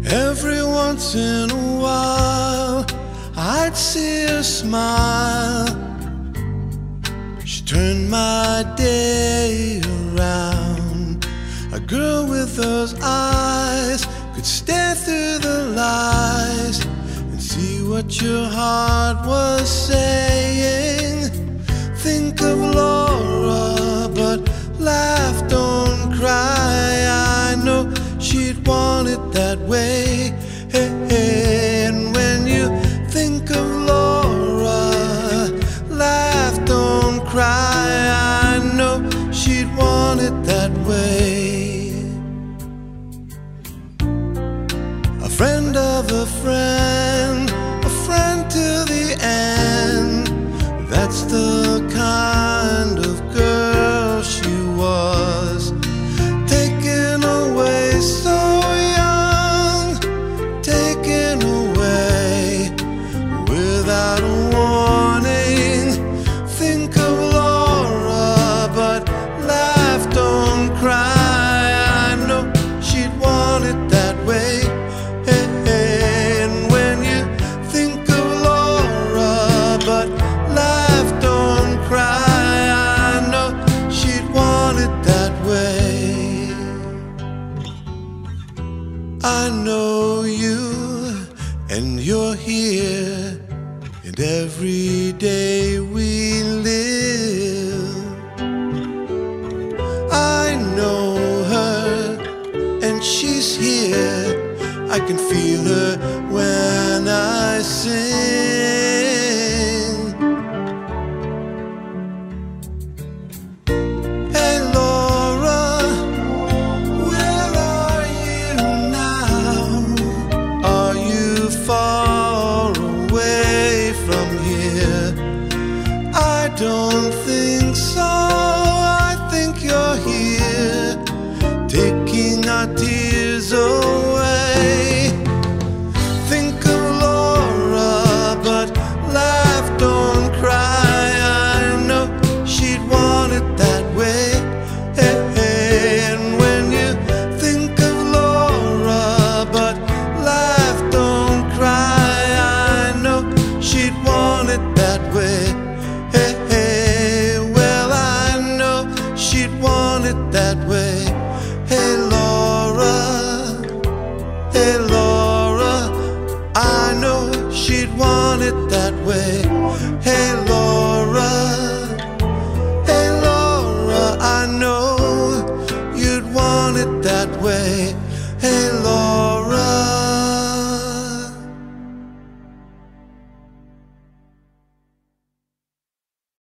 Every once in a while I'd see her smile. She turned my day around. A girl with those eyes could stare through the lies and see what your heart was saying. Think of Laura, but laugh, don't cry. I know she'd want it that way. Hey, hey. And when you think of Laura, laugh, don't cry. I know she'd want it that way. A friend of a friend till the end. That's the kind of girl she was. Taken away so young, taken away without a warning. Think of Laura, but laugh, don't cry. I know she'd want it that way. Hey, hey. And when you think of Laura, but laugh, don't cry. I know she'd want it that way. I know you, and you're here, and every day we live. I know her, and she's here. I can feel her when I sing. Hey Laura, where are you now? Are you far away from here? I don't think so. I think you're here, taking our tears away. Think of Laura, but laugh, don't cry. I know she'd want it that way. Hey, hey. And when you think of Laura, but laugh, don't cry. I know she'd want it that way. Hey, hey. Well, I know she'd want it that way. Hey Laura, hey Laura, I know she'd want it that way. Hey Laura, hey Laura, I know you'd want it that way. Hey Laura.